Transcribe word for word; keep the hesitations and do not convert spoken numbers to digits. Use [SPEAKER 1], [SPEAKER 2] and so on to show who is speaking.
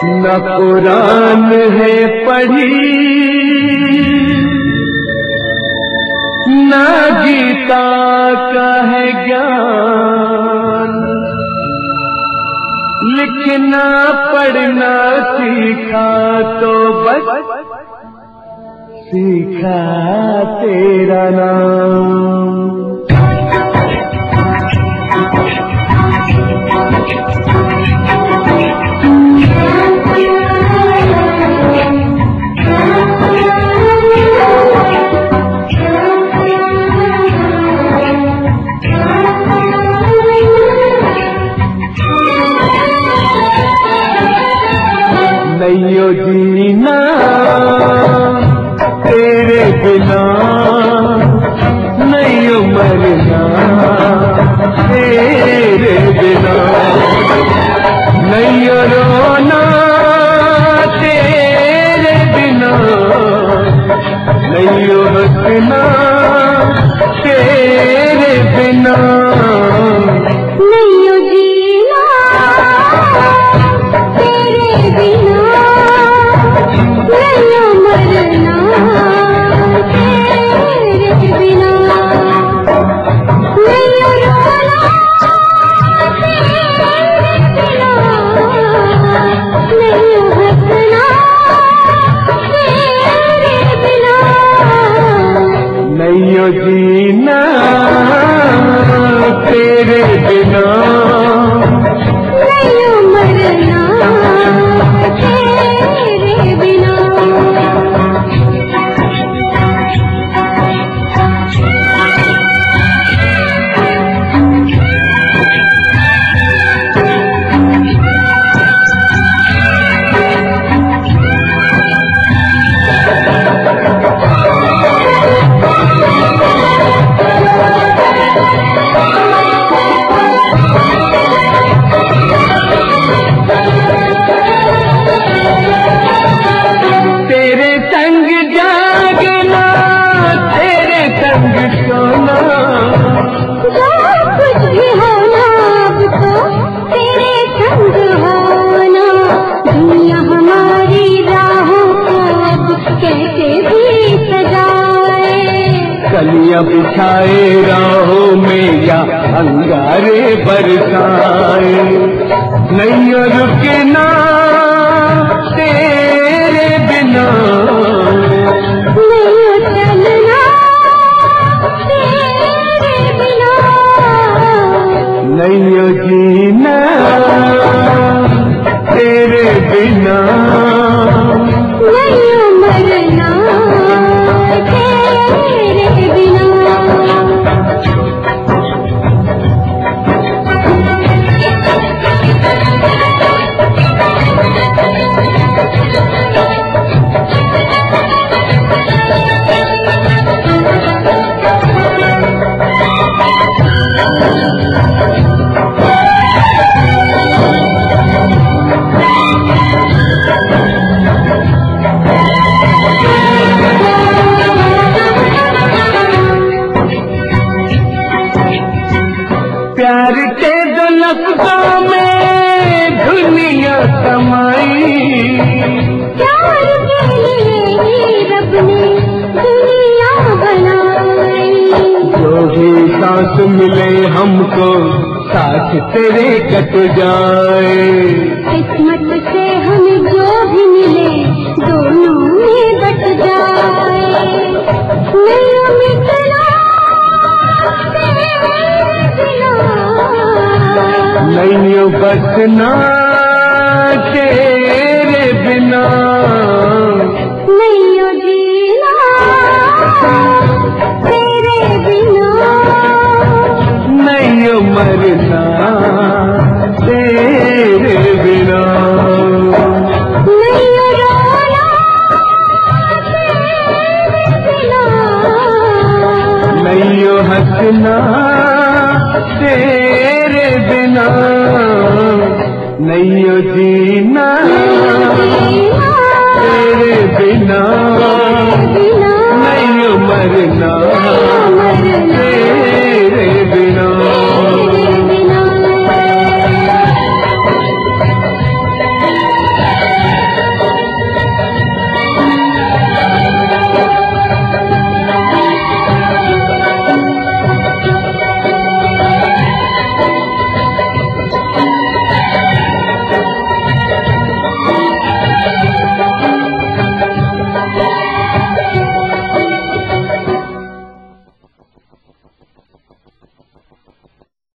[SPEAKER 1] न कुरान है पढ़ी न गीता का है ज्ञान, लिखना पढ़ना सीखा तो बस सीखा तेरा नाम। नैयो जीना तेरे बिना, नैयो मरना तेरे बिना, नैयो रोना तेरे बिना, नैयो हंसना तेरे बिना।
[SPEAKER 2] नैयो जीना तेरे बिना, नैयो मरना तेरे बिना, नैयो रोना तेरे बिना, नैयो हंसना तेरे बिना।
[SPEAKER 1] नैयो जीना तेरे बिना,
[SPEAKER 2] नैयो मरना तेरे बिना।
[SPEAKER 1] तेरे संग जागना तेरे संग सोना,
[SPEAKER 2] जो कुछ भी होना अब तो तेरे संग होना। दुनिया हमारी राहों को अब कैसे भी सजाए,
[SPEAKER 1] कलियां बिछाए राहों में या अंगारे बरसाए, नैयो रुकना तेरे बिना,
[SPEAKER 2] नैयो चलना तेरे बिना,
[SPEAKER 1] नैयो जीना तेरे बिना,
[SPEAKER 2] नैयो मरना तेरे बिना।
[SPEAKER 1] प्यार के दो लफ्जों में दुनिया समाई,
[SPEAKER 2] प्यार के लिए ही रब ने दुनिया बनाई।
[SPEAKER 1] जो भी सांस मिले हमको साथ तेरे कट जाए,
[SPEAKER 2] किस्मत से हमें जो भी मिले दोनों में बट जाए। नैयो मिटना तेरे बिना,
[SPEAKER 1] नैयो बसना तेरे बिना,
[SPEAKER 2] नैयो जीना तेरे बिना,
[SPEAKER 1] नैयो मरना तेरे बिना,
[SPEAKER 2] नैयो रोना तेरे बिना,
[SPEAKER 1] नैयो हंसना तेरे बिना, नैयो जीना तेरे बिना।